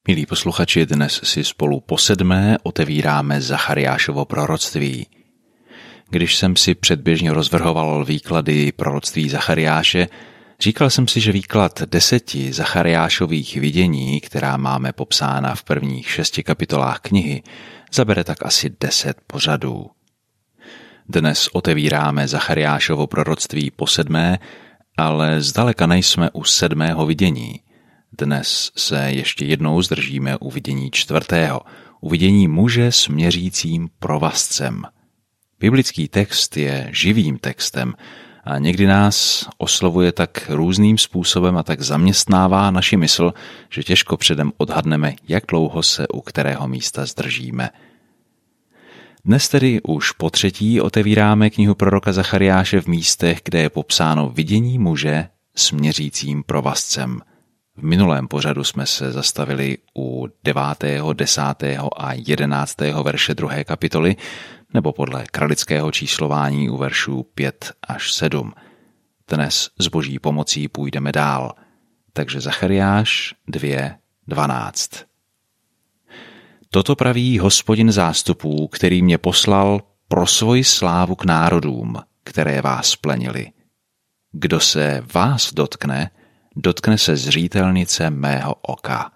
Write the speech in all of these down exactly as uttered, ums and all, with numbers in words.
Milí posluchači, dnes si spolu po sedmé otevíráme Zachariášovo proroctví. Když jsem si předběžně rozvrhoval výklady proroctví Zachariáše, říkal jsem si, že výklad deseti Zachariášových vidění, která máme popsána v prvních šesti kapitolách knihy, zabere tak asi deset pořadů. Dnes otevíráme Zachariášovo proroctví po sedmé, ale zdaleka nejsme u sedmého vidění. Dnes se ještě jednou zdržíme u vidění čtvrtého, u vidění muže s měřícím provazcem. Biblický text je živým textem a někdy nás oslovuje tak různým způsobem a tak zaměstnává naši mysl, že těžko předem odhadneme, jak dlouho se u kterého místa zdržíme. Dnes tedy už po třetí otevíráme knihu proroka Zachariáše v místech, kde je popsáno vidění muže s měřícím provazcem. V minulém pořadu jsme se zastavili u devátého, desátého a jedenáctého verše druhé kapitoly, nebo podle kralického číslování u veršů pět až sedm. Dnes s boží pomocí půjdeme dál. Takže Zachariáš dva dvanáct. Toto praví Hospodin zástupů, který mě poslal pro svoji slávu k národům, které vás plenili. Kdo se vás dotkne, dotkne se zřítelnice mého oka.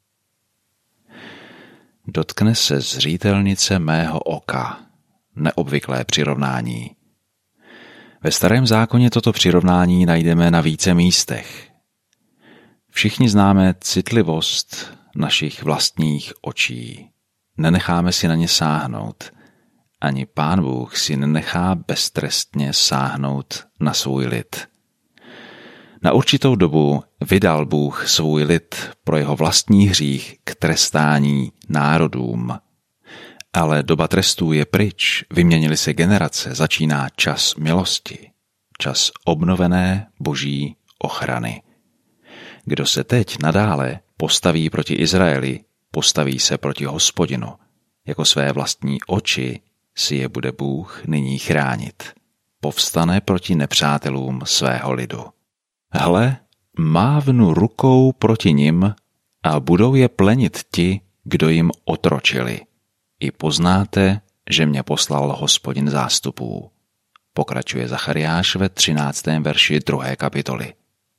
Dotkne se zřítelnice mého oka. Neobvyklé přirovnání. Ve Starém zákoně toto přirovnání najdeme na více místech. Všichni známe citlivost našich vlastních očí. Nenecháme si na ně sáhnout. Ani Pán Bůh si nenechá beztrestně sáhnout na svůj lid. Na určitou dobu vydal Bůh svůj lid pro jeho vlastní hřích k trestání národům. Ale doba trestů je pryč, vyměnily se generace, začíná čas milosti, čas obnovené boží ochrany. Kdo se teď nadále postaví proti Izraeli, postaví se proti Hospodinu. Jako své vlastní oči si je bude Bůh nyní chránit. Povstane proti nepřátelům svého lidu. Hle, mávnu rukou proti nim a budou je plenit ti, kdo jim otročili. I poznáte, že mě poslal Hospodin zástupů. Pokračuje Zachariáš ve třináctém verši druhé kapitoly.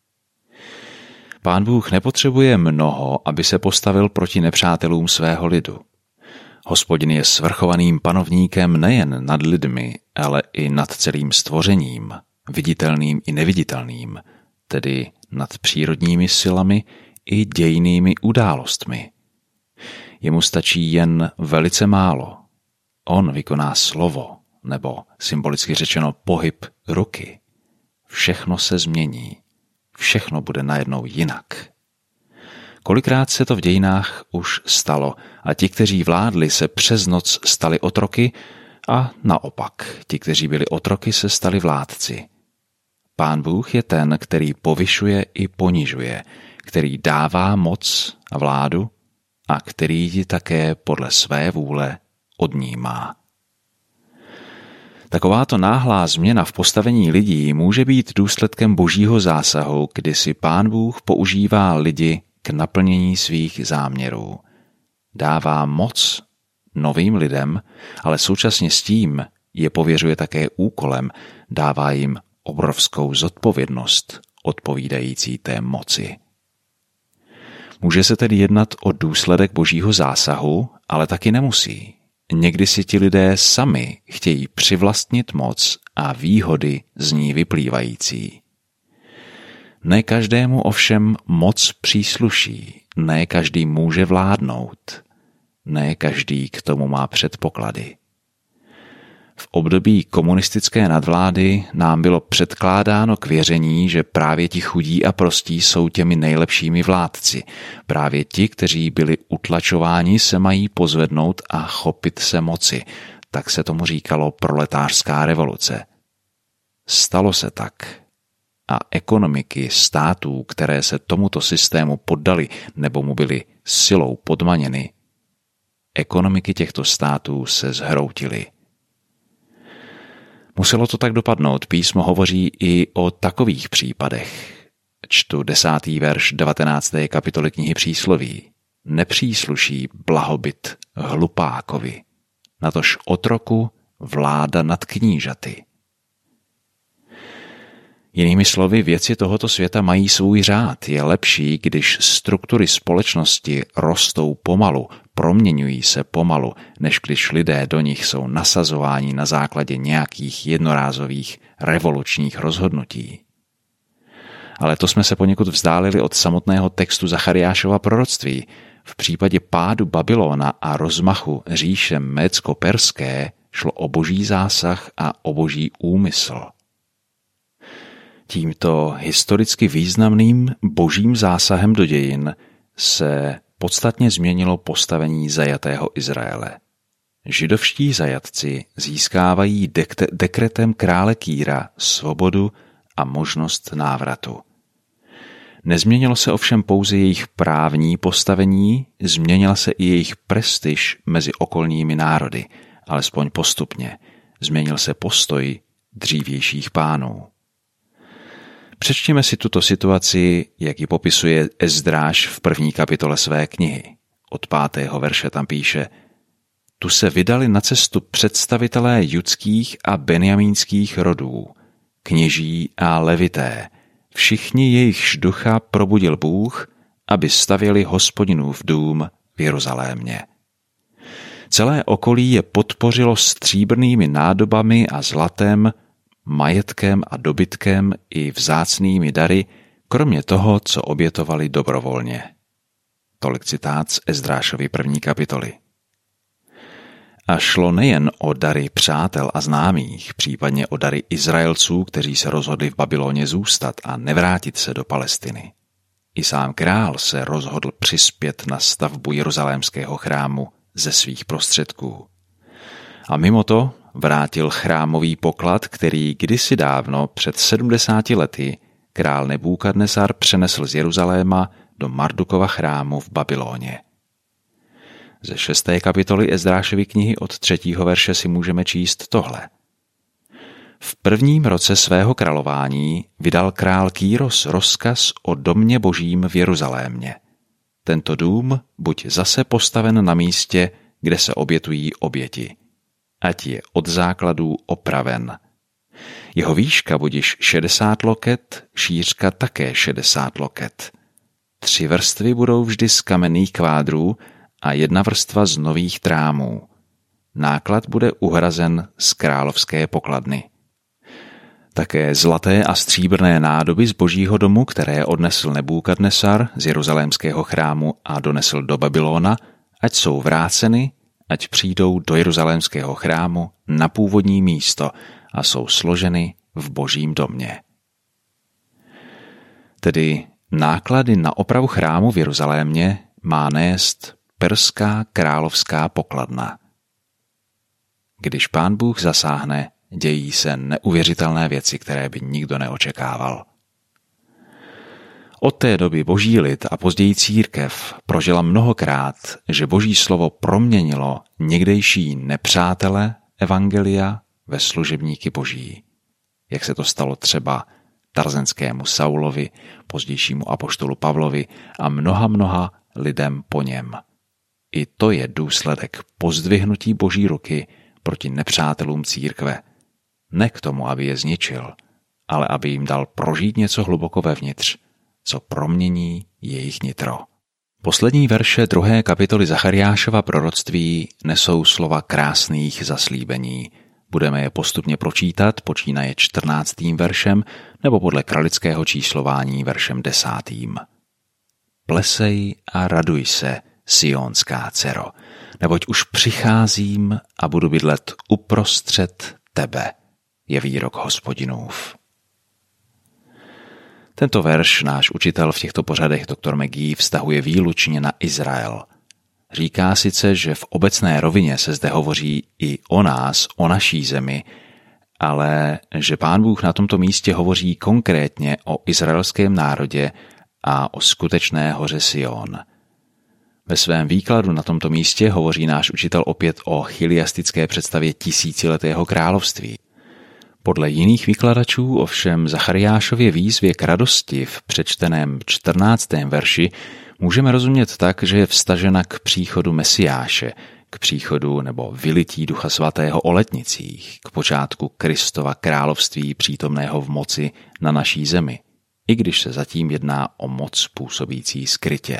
Pán Bůh nepotřebuje mnoho, aby se postavil proti nepřátelům svého lidu. Hospodin je svrchovaným panovníkem nejen nad lidmi, ale i nad celým stvořením, viditelným i neviditelným, tedy nad přírodními silami i dějnými událostmi. Jemu stačí jen velice málo. On vykoná slovo, nebo symbolicky řečeno pohyb ruky. Všechno se změní. Všechno bude najednou jinak. Kolikrát se to v dějinách už stalo a ti, kteří vládli, se přes noc stali otroky a naopak, ti, kteří byli otroky, se stali vládci. Pán Bůh je ten, který povyšuje i ponižuje, který dává moc a vládu a který ji také podle své vůle odnímá. Takováto náhlá změna v postavení lidí může být důsledkem božího zásahu, kdy si Pán Bůh používá lidi k naplnění svých záměrů. Dává moc novým lidem, ale současně s tím je pověřuje také úkolem, dává jim obrovskou zodpovědnost odpovídající té moci. Může se tedy jednat o důsledek božího zásahu, ale taky nemusí. Někdy si ti lidé sami chtějí přivlastnit moc a výhody z ní vyplývající. Ne každému ovšem moc přísluší, ne každý může vládnout, ne každý k tomu má předpoklady. V období komunistické nadvlády nám bylo předkládáno k věření, že právě ti chudí a prostí jsou těmi nejlepšími vládci. Právě ti, kteří byli utlačováni, se mají pozvednout a chopit se moci. Tak se tomu říkalo proletářská revoluce. Stalo se tak. A ekonomiky států, které se tomuto systému poddaly nebo mu byly silou podmaněny, ekonomiky těchto států se zhroutily. Muselo to tak dopadnout, písmo hovoří i o takových případech. Čtu desátý verš devatenácté kapitoly knihy Přísloví. nepřísluší blahobyt hlupákovi, natož otroku vláda nad knížaty. Jinými slovy, věci tohoto světa mají svůj řád. Je lepší, když struktury společnosti rostou pomalu, proměňují se pomalu, než když lidé do nich jsou nasazováni na základě nějakých jednorázových revolučních rozhodnutí. Ale to jsme se poněkud vzdálili od samotného textu Zachariášova proroctví. V případě pádu Babylona a rozmachu říše médsko-perské šlo o boží zásah a o boží úmysl. Tímto historicky významným božím zásahem do dějin se podstatně změnilo postavení zajatého Izraele. Židovští zajatci získávají dek- dekretem krále Kýra svobodu a možnost návratu. Nezměnilo se ovšem pouze jejich právní postavení, změnila se i jejich prestiž mezi okolními národy, alespoň postupně. Změnil se postoj dřívějších pánů. Přečtěme si tuto situaci, jak ji popisuje Ezdráš v první kapitole své knihy. Od pátého verše tam píše: Tu se vydali na cestu představitelé judských a benjamínských rodů, kněží a levité, všichni jejichž ducha probudil Bůh, aby stavěli Hospodinův dům v Jeruzalémě. Celé okolí je podpořilo stříbrnými nádobami a zlatem, majetkem a dobytkem i vzácnými dary, kromě toho, co obětovali dobrovolně. Tolik citát z Ezdrášovy první kapitoly. A šlo nejen o dary přátel a známých, případně o dary Izraelců, kteří se rozhodli v Babyloně zůstat a nevrátit se do Palestiny. I sám král se rozhodl přispět na stavbu jeruzalémského chrámu ze svých prostředků. A mimo to vrátil chrámový poklad, který kdysi dávno před sedmdesáti lety král Nebúkadnesar přenesl z Jeruzaléma do Mardukova chrámu v Babyloně. Ze šesté kapitoly Ezdrášovy knihy od třetího verše si můžeme číst tohle. V prvním roce svého králování vydal král Kýros rozkaz o domě božím v Jeruzalémě. Tento dům buď zase postaven na místě, kde se obětují oběti, ať je od základů opraven. Jeho výška budiž šedesát loket, šířka také šedesát loket. Tři vrstvy budou vždy z kamenných kvádrů a jedna vrstva z nových trámů. Náklad bude uhrazen z královské pokladny. Také zlaté a stříbrné nádoby z božího domu, které odnesl Nebúkadnesar z jeruzalémského chrámu a donesl do Babylona, ať jsou vráceny, ať přijdou do jeruzalémského chrámu na původní místo a jsou složeny v božím domě. Tedy náklady na opravu chrámu v Jeruzalémě má nést perská královská pokladna. Když Pán Bůh zasáhne, dějí se neuvěřitelné věci, které by nikdo neočekával. Od té doby boží lid a později církev prožila mnohokrát, že boží slovo proměnilo někdejší nepřátele evangelia ve služebníky boží. Jak se to stalo třeba tarzenskému Saulovi, pozdějšímu apoštolu Pavlovi a mnoha mnoha lidem po něm. I to je důsledek pozdvihnutí boží ruky proti nepřátelům církve. Ne k tomu, aby je zničil, ale aby jim dal prožít něco hluboko vevnitř, co promění jejich nitro. Poslední verše druhé kapitoly Zachariášova proroctví nesou slova krásných zaslíbení. Budeme je postupně pročítat, počínaje čtrnáctým veršem nebo podle kralického číslování veršem desátým. Plesej a raduj se, sionská dcero, neboť už přicházím a budu bydlet uprostřed tebe, je výrok Hospodinův. Tento verš náš učitel v těchto pořadech doktor McGee vztahuje výlučně na Izrael. Říká sice, že v obecné rovině se zde hovoří i o nás, o naší zemi, ale že Pán Bůh na tomto místě hovoří konkrétně o izraelském národě a o skutečné hoře Sion. Ve svém výkladu na tomto místě hovoří náš učitel opět o chiliastické představě tisíciletého království. Podle jiných vykladačů ovšem Zachariášově výzvě k radosti v přečteném čtrnáctém verši můžeme rozumět tak, že je vztažena k příchodu Mesiáše, k příchodu nebo vylití Ducha Svatého o letnicích, k počátku Kristova království přítomného v moci na naší zemi, i když se zatím jedná o moc působící skrytě.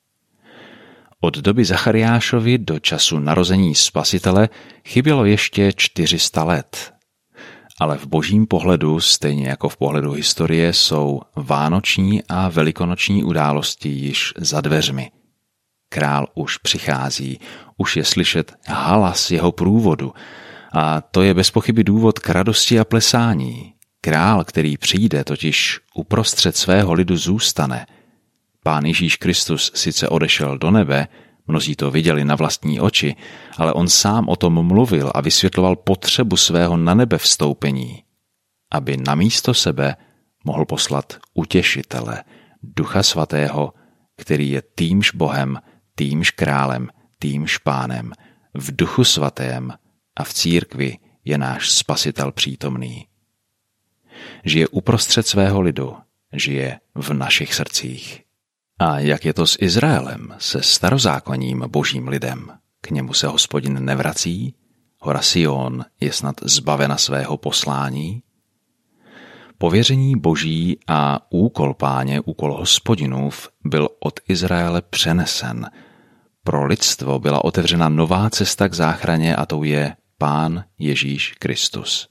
Od doby Zachariášovi do času narození Spasitele chybělo ještě čtyři sta let. Ale v božím pohledu, stejně jako v pohledu historie, jsou vánoční a velikonoční události již za dveřmi. Král už přichází, už je slyšet halas jeho průvodu a to je bez pochyby důvod k radosti a plesání. Král, který přijde, totiž uprostřed svého lidu zůstane. Pán Ježíš Kristus sice odešel do nebe, mnozí to viděli na vlastní oči, ale on sám o tom mluvil a vysvětloval potřebu svého na nebe vstoupení, aby namísto sebe mohl poslat utěšitele, Ducha Svatého, který je týmž Bohem, týmž králem, týmž pánem, v Duchu Svatém a v církvi je náš Spasitel přítomný. Žije uprostřed svého lidu, žije v našich srdcích. A jak je to s Izraelem, se starozákonním božím lidem? K němu se Hospodin nevrací? Hora Sion je snad zbavena svého poslání? Pověření boží a úkol Páně, úkol Hospodinův, byl od Izraele přenesen. Pro lidstvo byla otevřena nová cesta k záchraně a tou je Pán Ježíš Kristus.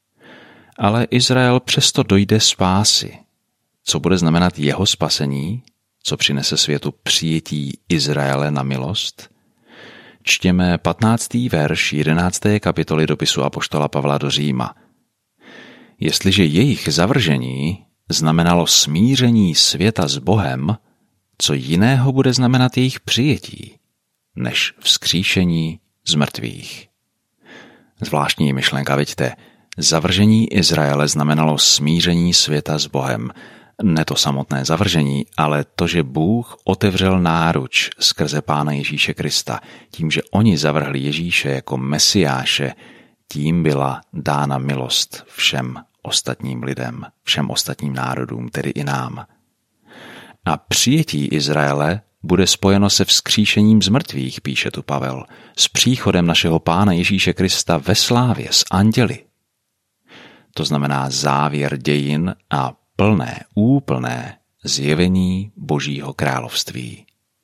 Ale Izrael přesto dojde spásy. Co bude znamenat jeho spasení? Co přinese světu přijetí Izraele na milost? Čtěme patnáctý verš jedenácté kapitoly dopisu apoštola Pavla do Říma. Jestliže jejich zavržení znamenalo smíření světa s Bohem, co jiného bude znamenat jejich přijetí, než vzkříšení z mrtvých. Zvláštní myšlenka, vidíte, zavržení Izraele znamenalo smíření světa s Bohem. Ne to samotné zavržení, ale to, že Bůh otevřel náruč skrze Pána Ježíše Krista. Tím, že oni zavrhli Ježíše jako Mesiáše, tím byla dána milost všem ostatním lidem, všem ostatním národům, tedy i nám. A přijetí Izraele bude spojeno se vzkříšením z mrtvých, píše tu Pavel, s příchodem našeho Pána Ježíše Krista ve slávě s anděli. To znamená závěr dějin a plné, úplné zjevení Božího království.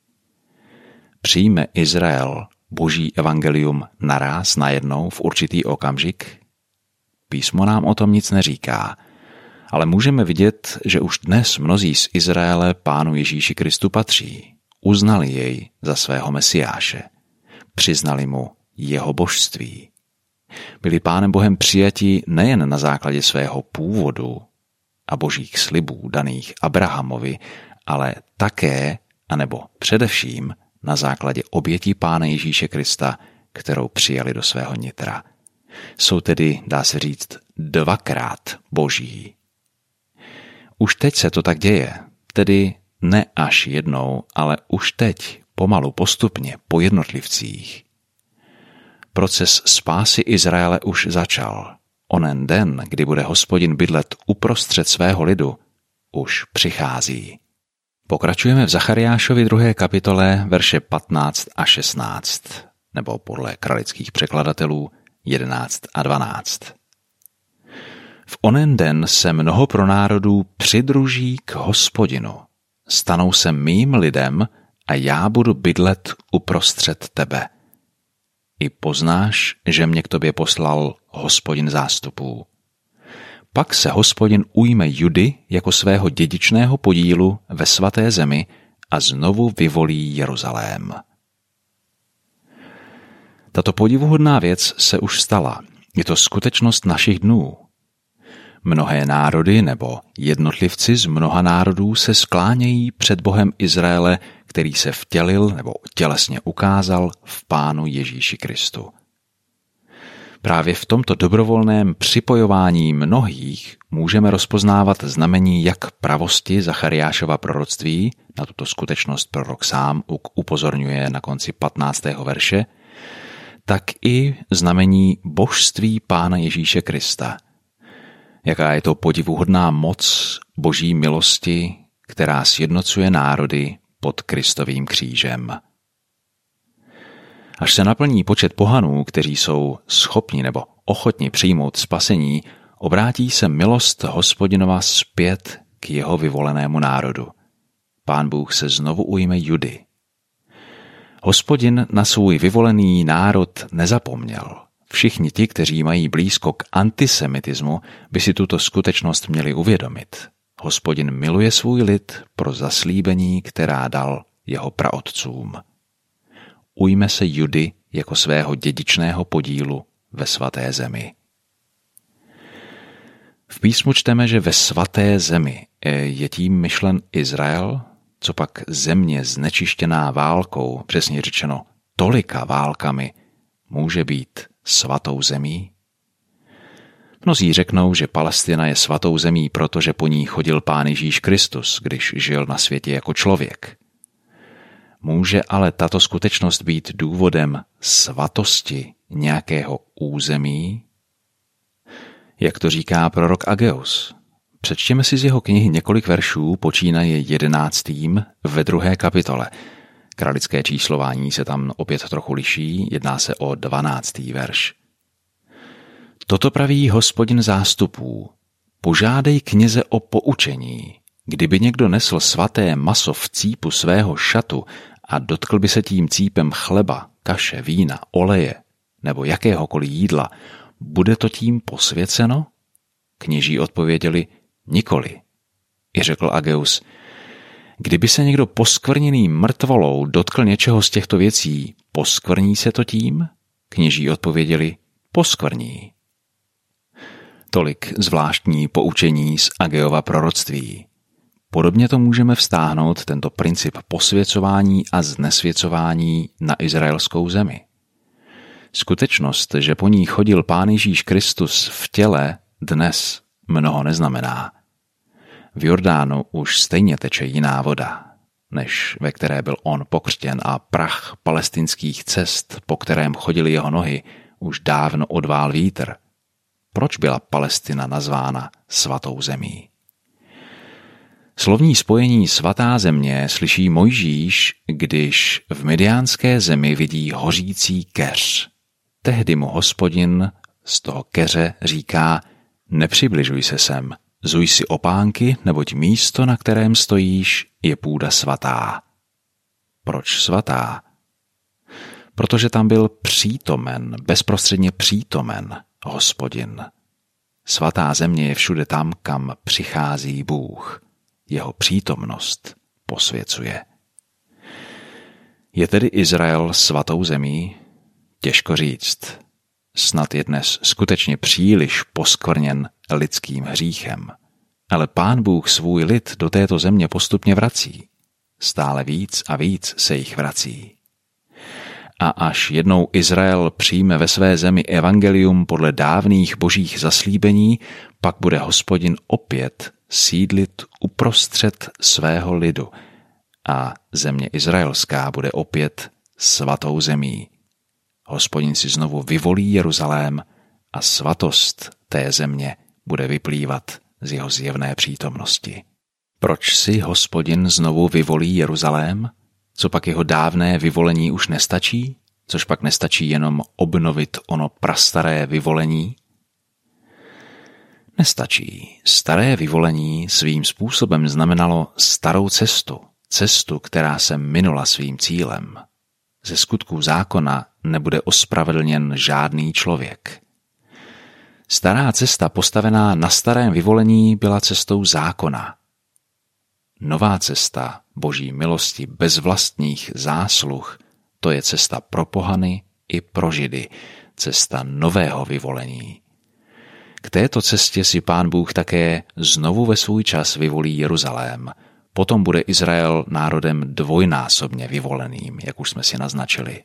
Přijme Izrael Boží evangelium naráz najednou v určitý okamžik? Písmo nám o tom nic neříká, ale můžeme vidět, že už dnes mnozí z Izraele Pánu Ježíši Kristu patří. Uznali jej za svého Mesiáše. Přiznali mu jeho božství. Byli Pánem Bohem přijati nejen na základě svého původu a božích slibů daných Abrahamovi, ale také, anebo především, na základě obětí Pána Ježíše Krista, kterou přijali do svého nitra. Jsou tedy, dá se říct, dvakrát boží. Už teď se to tak děje, tedy ne až jednou, ale už teď, pomalu, postupně, po jednotlivcích. Proces spásy Izraele už začal. Onen den, kdy bude Hospodin bydlet uprostřed svého lidu, už přichází. Pokračujeme v Zachariášovi druhé kapitole verše patnáct a šestnáct, nebo podle kralických překladatelů jedenáct a dvanáct. V onen den se mnoho pronárodů přidruží k Hospodinu. Stanou se mým lidem a já budu bydlet uprostřed tebe. I poznáš, že mě k tobě poslal Hospodin zástupů. Pak se Hospodin ujme Judy jako svého dědičného podílu ve svaté zemi a znovu vyvolí Jeruzalém. Tato podivuhodná věc se už stala. Je to skutečnost našich dnů. Mnohé národy nebo jednotlivci z mnoha národů se sklánějí před Bohem Izraele, který se vtělil nebo tělesně ukázal v Pánu Ježíši Kristu. Právě v tomto dobrovolném připojování mnohých můžeme rozpoznávat znamení jak pravosti Zachariášova proroctví, na tuto skutečnost prorok sám upozorňuje na konci patnáctého verše, tak i znamení božství Pána Ježíše Krista. Jaká je to podivuhodná moc Boží milosti, která sjednocuje národy pod Kristovým křížem. Až se naplní počet pohanů, kteří jsou schopni nebo ochotni přijmout spasení, obrátí se milost Hospodinova zpět k jeho vyvolenému národu. Pán Bůh se znovu ujme Judy. Hospodin na svůj vyvolený národ nezapomněl. Všichni ti, kteří mají blízko k antisemitismu, by si tuto skutečnost měli uvědomit. Hospodin miluje svůj lid pro zaslíbení, která dal jeho praotcům. Ujme se Judy jako svého dědičného podílu ve svaté zemi. V písmu čteme, že ve svaté zemi je tím myšlen Izrael, co pak země znečištěná válkou, přesně řečeno tolika válkami, může být svatou zemí? Mnozí řeknou, že Palestina je svatou zemí, protože po ní chodil Pán Ježíš Kristus, když žil na světě jako člověk. Může ale tato skutečnost být důvodem svatosti nějakého území? Jak to říká prorok Ageus? Přečtěme si z jeho knihy několik veršů, počínaje jedenáctým ve druhé kapitole. Kralické číslování se tam opět trochu liší, jedná se o dvanáctý verš. Toto praví Hospodin zástupů. Požádej kněze o poučení. Kdyby někdo nesl svaté maso v cípu svého šatu a dotkl by se tím cípem chleba, kaše, vína, oleje nebo jakéhokoliv jídla, bude to tím posvěceno? Kněží odpověděli, nikoli. I řekl Ageus, kdyby se někdo poskvrněný mrtvolou dotkl něčeho z těchto věcí, poskvrní se to tím? Kněží odpověděli, poskvrní. Tolik zvláštní poučení z Ageova proroctví. Podobně to můžeme vztáhnout tento princip posvěcování a znesvěcování na izraelskou zemi. Skutečnost, že po ní chodil Pán Ježíš Kristus v těle, dnes mnoho neznamená. V Jordánu už stejně teče jiná voda, než ve které byl on pokřtěn a prach palestinských cest, po kterém chodily jeho nohy, už dávno odvál vítr. Proč byla Palestina nazvána svatou zemí? Slovní spojení svatá země slyší Mojžíš, když v Midiánské zemi vidí hořící keř. Tehdy mu Hospodin z toho keře říká, nepřibližuj se sem, zuj si opánky, neboť místo, na kterém stojíš, je půda svatá. Proč svatá? Protože tam byl přítomen, bezprostředně přítomen Hospodin. Svatá země je všude tam, kam přichází Bůh. Jeho přítomnost posvěcuje. Je tedy Izrael svatou zemí? Těžko říct. Snad je dnes skutečně příliš poskvrněn lidským hříchem. Ale Pán Bůh svůj lid do této země postupně vrací. Stále víc a víc se jich vrací. A až jednou Izrael přijme ve své zemi evangelium podle dávných božích zaslíbení, pak bude Hospodin opět sídlit uprostřed svého lidu a země izraelská bude opět svatou zemí. Hospodin si znovu vyvolí Jeruzalém a svatost té země bude vyplývat z jeho zjevné přítomnosti. Proč si Hospodin znovu vyvolí Jeruzalém? Co pak jeho dávné vyvolení už nestačí? Což pak nestačí jenom obnovit ono prastaré vyvolení? Nestačí. Staré vyvolení svým způsobem znamenalo starou cestu, cestu, která se minula svým cílem. Ze skutků zákona nebude ospravedlněn žádný člověk. Stará cesta postavená na starém vyvolení byla cestou zákona. Nová cesta boží milosti bez vlastních zásluh, to je cesta pro pohany i pro židy, cesta nového vyvolení. K této cestě si Pán Bůh také znovu ve svůj čas vyvolí Jeruzalém. Potom bude Izrael národem dvojnásobně vyvoleným, jak už jsme si naznačili.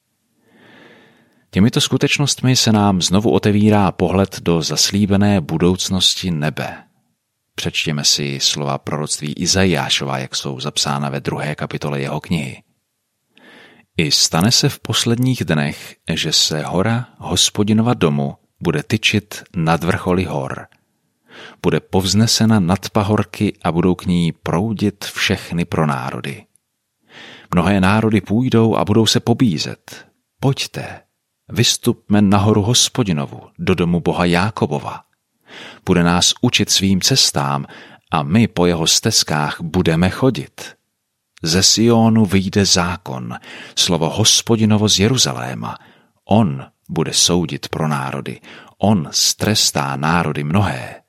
Těmito skutečnostmi se nám znovu otevírá pohled do zaslíbené budoucnosti nebe. Přečtěme si slova proroctví Izajášova, jak jsou zapsána ve druhé kapitole jeho knihy. I stane se v posledních dnech, že se hora Hospodinova domu bude tyčit nad vrcholy hor. Bude povznesena nad pahorky a budou k ní proudit všechny pronárody. Mnohé národy půjdou a budou se pobízet. Pojďte, vystupme nahoru Hospodinovu, do domu Boha Jákobova. Bude nás učit svým cestám a my po jeho stezkách budeme chodit. Ze Sionu vyjde zákon, slovo Hospodinovo z Jeruzaléma. On bude soudit pro národy, on strestá národy mnohé.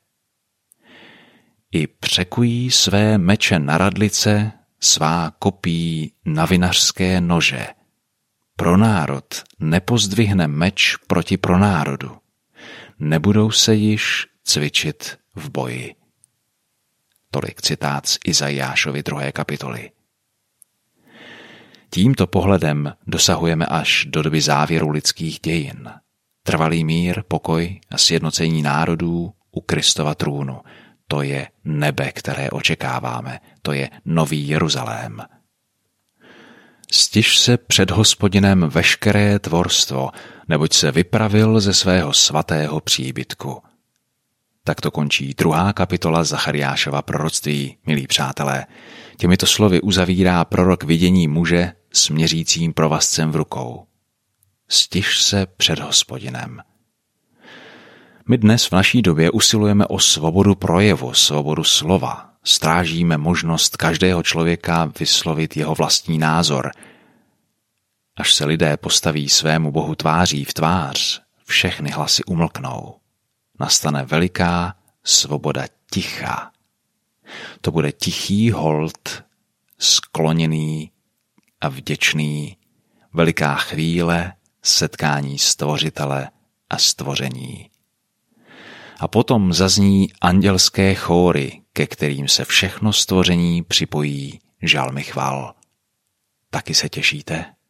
I překují své meče na radlice, svá kopí na vinařské nože. Pro národ nepozdvihne meč proti pronárodu. Nebudou se již cvičit v boji. Tolik citát z Izajášovy druhé kapitoly. Tímto pohledem dosahujeme až do doby závěru lidských dějin. Trvalý mír, pokoj a sjednocení národů u Kristova trůnu. To je nebe, které očekáváme. To je nový Jeruzalém. Stiž se před Hospodinem veškeré tvorstvo, neboť se vypravil ze svého svatého příbytku. Tak to končí druhá kapitola Zachariášova proroctví, milí přátelé. Těmito slovy uzavírá prorok vidění muže s měřícím provazcem v rukou. Stiž se před Hospodinem. My dnes v naší době usilujeme o svobodu projevu, svobodu slova. Strážíme možnost každého člověka vyslovit jeho vlastní názor. Až se lidé postaví svému Bohu tváří v tvář, všechny hlasy umlknou. Nastane veliká svoboda ticha. To bude tichý hold, skloněný a vděčný, veliká chvíle setkání stvořitele a stvoření. A potom zazní andělské chóry, ke kterým se všechno stvoření připojí žalmy chval. Taky se těšíte?